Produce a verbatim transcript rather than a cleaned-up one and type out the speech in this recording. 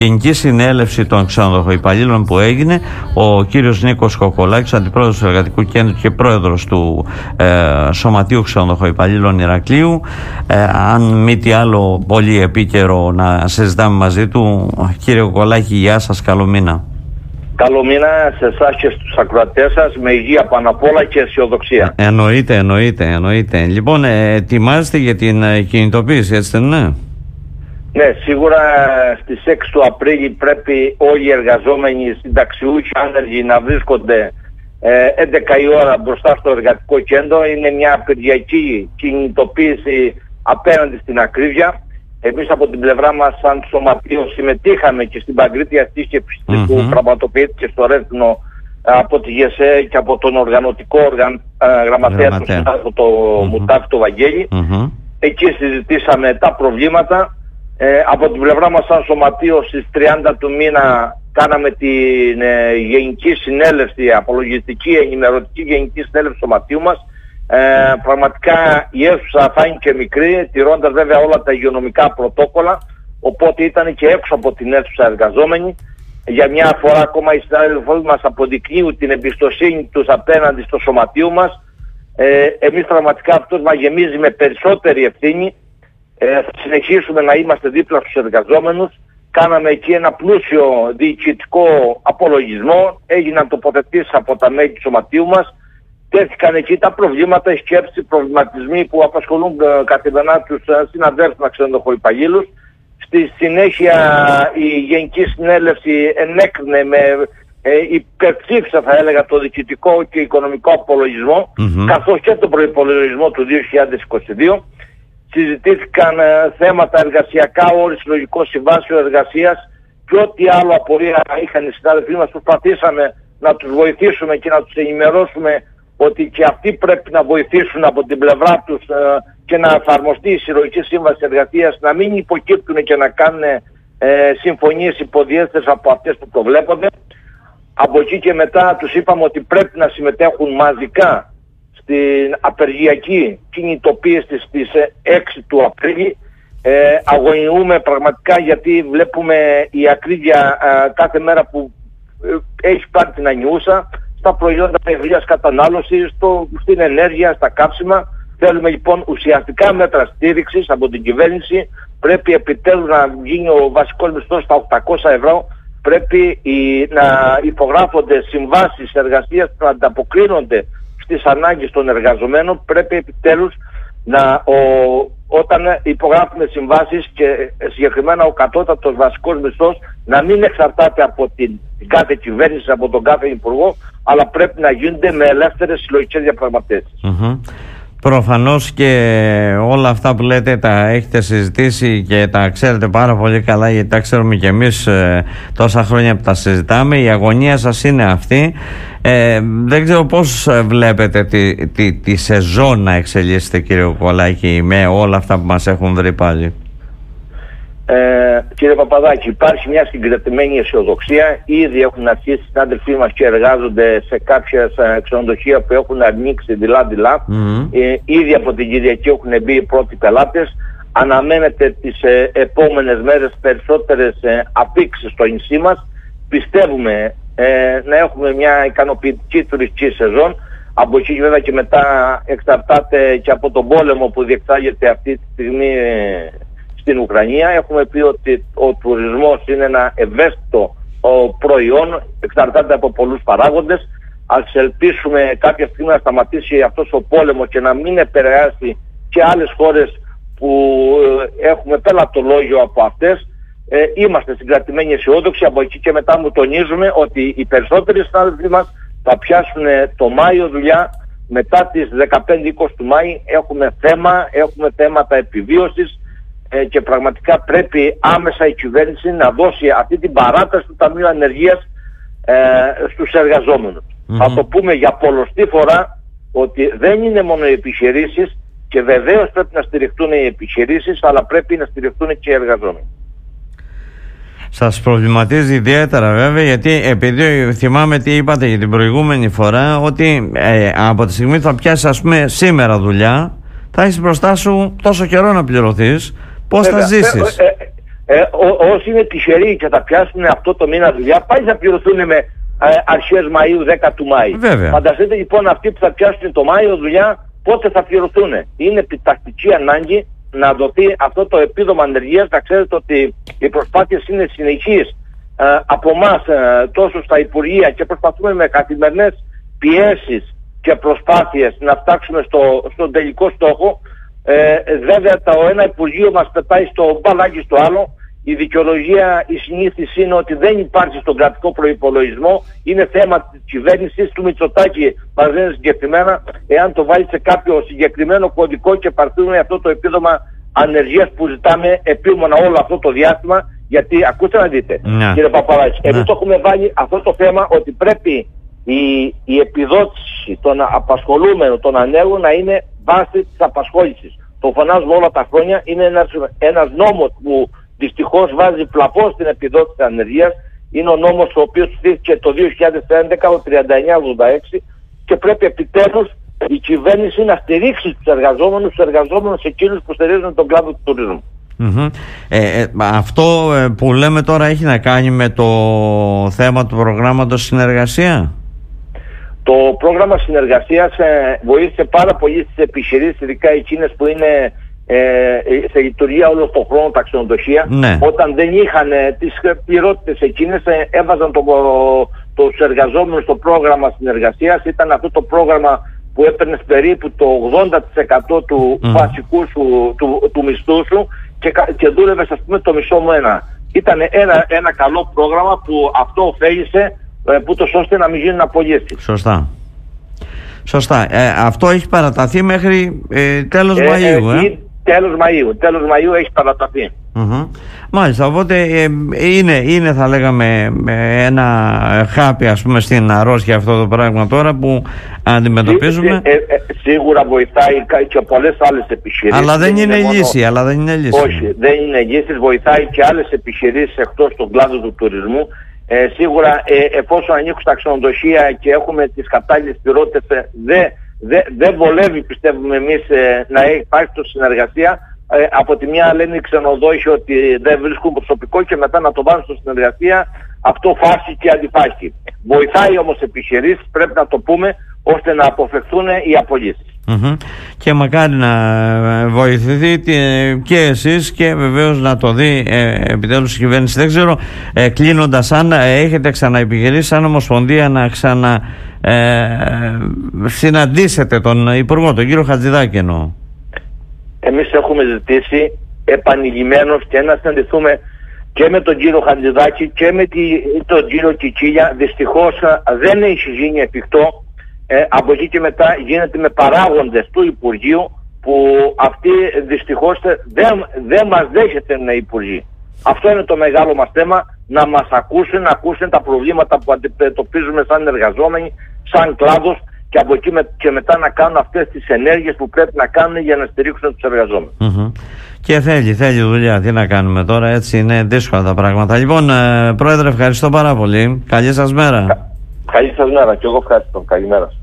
Γενική συνέλευση των ξενοδοχοϊπαλλήλων που έγινε, ο κύριος Νίκος Κοκολάκης, αντιπρόεδρος του Εργατικού Κέντρου και πρόεδρος του ε, Σωματείου Ξενοδοχοϊπαλλήλων Ηρακλείου. Ε, αν μη τι άλλο, πολύ επίκαιρο να συζητάμε μαζί του. Κύριε Κοκολάκη, γεια σας, καλό μήνα. Καλό μήνα σε εσάς και στους ακροατές σας, με υγεία πάνω απ' όλα και αισιοδοξία. Ε, εννοείται, εννοείται, εννοείται. Λοιπόν, ε, ετοιμάζεστε για την ε, κινητοποίηση, έτσι δεν είναι? Ναι, σίγουρα στις έξι του Απρίλη πρέπει όλοι οι εργαζόμενοι, συνταξιούχοι, άνεργοι να βρίσκονται ε, έντεκα η ώρα μπροστά στο εργατικό κέντρο. Είναι μια απεργιακή κινητοποίηση απέναντι στην ακρίβεια. Εμείς από την πλευρά μας σαν σωματείο συμμετείχαμε και στην παγκρίτια σύσκεψη mm-hmm. που πραγματοποιήθηκε στο Ρέθινο από τη ΓΕΣΕ και από τον οργανωτικό οργαν, ε, γραμματέα του Συνάδελφου, το mm-hmm. Μουτάφη, το Βαγγέλη. Mm-hmm. Εκεί συζητήσαμε τα προβλήματα. Ε, από την πλευρά μας σαν σωματείο στις τριάντα του μήνα κάναμε την ε, γενική συνέλευση, απολογιστική, ενημερωτική γενική συνέλευση του σωματείου μας. Ε, πραγματικά η αίθουσα θα είναι και μικρή, τηρώντας βέβαια όλα τα υγειονομικά πρωτόκολλα, οπότε ήταν και έξω από την αίθουσα εργαζόμενοι. Για μια φορά ακόμα οι συνάδελφοι μας αποδεικνύουν την εμπιστοσύνη τους απέναντι στο σωματείο μας. Ε, εμείς πραγματικά αυτός μας γεμίζει με περισσότερη ευθύνη. Ε, θα συνεχίσουμε να είμαστε δίπλα στους εργαζόμενους. Κάναμε εκεί ένα πλούσιο διοικητικό απολογισμό, έγιναν τοποθετήσεις από τα μέλη του σωματείου μας, τέθηκαν εκεί τα προβλήματα, οι σκέψεις, οι προβληματισμοί που απασχολούν ε, καθημερινά τους ε, συναδέλφους μας ξενοδοχοϊπαλλήλους. Στη συνέχεια η Γενική Συνέλευση ενέκρινε με ε, υπερψήφισα θα έλεγα το διοικητικό και οικονομικό απολογισμό, mm-hmm. καθώς και τον προϋπολογισμό του δύο χιλιάδες είκοσι δύο. Συζητήθηκαν ε, θέματα εργασιακά, όροι συλλογικών συμβάσεων εργασίας και ό,τι άλλο απορία είχαν οι συνάδελφοί μας. Προσπαθήσαμε να τους βοηθήσουμε και να τους ενημερώσουμε ότι και αυτοί πρέπει να βοηθήσουν από την πλευρά τους ε, και να εφαρμοστεί η συλλογική σύμβαση εργασίας, να μην υποκύπτουν και να κάνουν ε, συμφωνίες υποδιέστερες από αυτές που προβλέπονται. Από εκεί και μετά τους είπαμε ότι πρέπει να συμμετέχουν μαζικά στην απεργιακή κινητοποίηση στις έξι του Απρίλη. Ε, αγωνιούμε πραγματικά γιατί βλέπουμε η ακρίβεια ε, κάθε μέρα που ε, έχει πάρει την ανιούσα στα προϊόντα ευρείας κατανάλωσης, στο, στην ενέργεια, στα καύσιμα. Θέλουμε λοιπόν ουσιαστικά μέτρα στήριξης από την κυβέρνηση. Πρέπει επιτέλους να γίνει ο βασικός μισθός στα οκτακόσια ευρώ. Πρέπει η, να υπογράφονται συμβάσεις εργασίας που να ανταποκρίνονται στις ανάγκες των εργαζομένων. Πρέπει επιτέλους να, ο, όταν υπογράφουμε συμβάσεις και συγκεκριμένα ο κατώτατος βασικός μισθός να μην εξαρτάται από την κάθε κυβέρνηση, από τον κάθε υπουργό, αλλά πρέπει να γίνονται με ελεύθερες συλλογικές διαπραγματεύσεις. Mm-hmm. Προφανώς και όλα αυτά που λέτε τα έχετε συζητήσει και τα ξέρετε πάρα πολύ καλά, γιατί τα ξέρουμε και εμείς ε, τόσα χρόνια που τα συζητάμε. Η αγωνία σας είναι αυτή. Ε, δεν ξέρω πώς βλέπετε τη, τη, τη σεζόν να εξελίσσεται, κύριε Κοκολάκη, με όλα αυτά που μας έχουν βρει πάλι. Ε, κύριε Παπαδάκη, υπάρχει μια συγκρατημένη αισιοδοξία. Ήδη έχουν αρχίσει οι συνάδελφοί μας και εργάζονται σε κάποιες ξενοδοχεία που έχουν ανοίξει δειλά-δειλά. Mm-hmm. Ε, ήδη από την Κυριακή έχουν μπει οι πρώτοι πελάτες. Αναμένεται τις ε, επόμενες μέρες περισσότερες ε, απήξεις στο νησί μας. Πιστεύουμε ε, να έχουμε μια ικανοποιητική τουριστική σεζόν. Από εκεί βέβαια και μετά εξαρτάται και από τον πόλεμο που διεξάγεται αυτή τη στιγμή ε, στην Ουκρανία. Έχουμε πει ότι ο τουρισμός είναι ένα ευαίσθητο ο προϊόν, εξαρτάται από πολλούς παράγοντες. Ας ελπίσουμε κάποια στιγμή να σταματήσει αυτός ο πόλεμος και να μην επηρεάσει και άλλες χώρες που ε, έχουμε πελατολόγιο από αυτές. Ε, είμαστε συγκρατημένοι αισιόδοξοι. Από εκεί και μετά μου τονίζουμε ότι οι περισσότεροι συνάδελφοι μας θα πιάσουν το Μάιο δουλειά. Μετά τις δεκαπέντε είκοσι του Μάη έχουμε θέμα, έχουμε θέματα επιβίωσης ε, και πραγματικά πρέπει άμεσα η κυβέρνηση να δώσει αυτή την παράταση του Ταμείου Ανεργίας ε, στους εργαζόμενους. Mm-hmm. Θα το πούμε για πολλοστή φορά ότι δεν είναι μόνο οι επιχειρήσεις και βεβαίως πρέπει να στηριχτούν οι επιχειρήσεις, αλλά πρέπει να στηριχτούν και οι εργαζόμενοι. Σας προβληματίζει ιδιαίτερα βέβαια, γιατί επειδή θυμάμαι τι είπατε για την προηγούμενη φορά, ότι ε, από τη στιγμή που θα πιάσεις ας πούμε σήμερα δουλειά, θα έχεις μπροστά σου τόσο καιρό να πληρωθείς. Πώς βέβαια θα ζήσεις? Ε, ε, Ε, ό, όσοι είναι τυχεροί και θα πιάσουν αυτό το μήνα δουλειά, πάλι θα πληρωθούν με ε, αρχές Μαΐου, δέκα του Μάη. Βέβαια. Φανταστείτε λοιπόν αυτοί που θα πιάσουν το Μάιο δουλειά, πότε θα πληρωθούν. Είναι επιτακτική ανάγκη να δοθεί αυτό το επίδομα ανεργίας. Να ξέρετε ότι οι προσπάθειες είναι συνεχείς ε, από εμάς ε, τόσο στα Υπουργεία, και προσπαθούμε με καθημερινές πιέσεις και προσπάθειες να φτάξουμε στο, στον τελικό στόχο. Ε, βέβαια το ένα Υπουργείο μας πετάει στο μπαλάκι στο άλλο. Η δικαιολογία, η συνήθιση είναι ότι δεν υπάρχει στον κρατικό προϋπολογισμό. Είναι θέμα της κυβέρνησης του Μητσοτάκη. Μας λένε συγκεκριμένα, εάν το βάλει σε κάποιο συγκεκριμένο κωδικό και παρθούμε αυτό το επίδομα ανεργίας που ζητάμε επίμονα όλο αυτό το διάστημα. Γιατί ακούστε να δείτε, ναι, κύριε Παπαδάκη, ναι, εμείς το έχουμε βάλει αυτό το θέμα ότι πρέπει η, η επιδότηση των απασχολούμενων, των ανέργων, να είναι βάση της απασχόλησης. Το φωνάζουμε όλα τα χρόνια. Είναι ένας, ένας νόμος που δυστυχώς βάζει πλαφό στην επιδότηση της ανεργίας. Είναι ο νόμος ο οποίος στήθηκε το δύο χιλιάδες έντεκα, ο τριάντα εννιά ογδόντα έξι, και πρέπει επιτέλους η κυβέρνηση να στηρίξει τους εργαζόμενους, τους εργαζόμενους εκείνους που στηρίζουν τον κλάδο του τουρισμού. Mm-hmm. Ε, ε, αυτό που λέμε τώρα έχει να κάνει με το θέμα του προγράμματος συνεργασία. Το πρόγραμμα συνεργασίας ε, βοήθησε πάρα πολύ στις επιχειρήσεις, ειδικά εκείνες που είναι ε, σε λειτουργία όλο τον χρόνο, τα ξενοδοχεία. Ναι. Όταν δεν είχαν ε, τις πληρότητες εκείνες, ε, έβαζαν το, το, τους εργαζόμενους στο πρόγραμμα συνεργασίας. Ήταν αυτό το πρόγραμμα που έπαιρνες περίπου το ογδόντα τοις εκατό του mm. βασικού σου, του, του μισθού σου, και, και δούλευες, ας πούμε, το μισό μου ένα. Ήταν ένα, ένα καλό πρόγραμμα που αυτό ωφέλησε, που το ώστε να μην γίνουν απολύσεις. Σωστά. Σωστά. Ε, αυτό έχει παραταθεί μέχρι ε, τέλος ε, Μαΐου. Ε, ε. Τέλος Μαΐου. Τέλος Μαΐου έχει παραταθεί. Mm-hmm. Μάλιστα. Οπότε ε, είναι, είναι θα λέγαμε ένα χάπι, ας πούμε, στην αρρώστια αυτό το πράγμα τώρα που αντιμετωπίζουμε. Ε, ε, ε, σίγουρα βοηθάει και πολλές άλλες επιχειρήσεις. Αλλά δεν, δεν είναι, είναι λύση. Μόνο... Αλλά δεν είναι λύση. Όχι, δεν είναι λύση. Βοηθάει και άλλες επιχειρήσεις εκτός του κλάδου του τουρισμού. Ε, σίγουρα ε, εφόσον ανοίξουν τα ξενοδοχεία και έχουμε τις κατάλληλες πληρότητες, ε, δεν δε, δε βολεύει, πιστεύουμε εμείς, ε, να υπάρχει το συνεργασία. Ε, από τη μια λένε οι ξενοδόχοι ότι δεν βρίσκουν προσωπικό και μετά να το βάλουν στο συνεργασία. Αυτό φάση και αντιφάση. Βοηθάει όμως επιχειρήσεις, πρέπει να το πούμε, ώστε να αποφευθούν οι απολύσεις. Mm-hmm. Και μακάρι να βοηθηθείτε και εσείς και βεβαίως να το δει ε, επιτέλους η κυβέρνηση. Δεν ξέρω, ε, κλείνοντας, αν ε, έχετε ξαναεπιχειρήσει σαν Ομοσπονδία να ξανα ε, συναντήσετε τον Υπουργό, τον κύριο Χατζηδάκη εννοώ. Εμείς έχουμε ζητήσει επανειλημμένως και να συναντηθούμε και με τον κύριο Χατζηδάκη και με τη, τον κύριο Κικίλια. Δυστυχώς δεν έχει γίνει εφικτό. Ε, από εκεί και μετά γίνεται με παράγοντες του Υπουργείου που αυτοί δυστυχώς δεν, δεν μας δέχεται να υπουργεί. Αυτό είναι το μεγάλο μας θέμα, να μας ακούσουν, να ακούσουν τα προβλήματα που αντιμετωπίζουμε σαν εργαζόμενοι, σαν κλάδος, και από εκεί με, και μετά να κάνουν αυτές τις ενέργειες που πρέπει να κάνουν για να στηρίξουν τους εργαζόμενους. Mm-hmm. Και θέλει, θέλει δουλειά. Τι να κάνουμε τώρα, έτσι είναι δύσκολα τα πράγματα. Λοιπόν, ε, Πρόεδρε, ευχαριστώ πάρα πολύ. Καλή σας μέρα. Καλή σας μέρα και εγώ ευχαριστώ. Καλημέρα.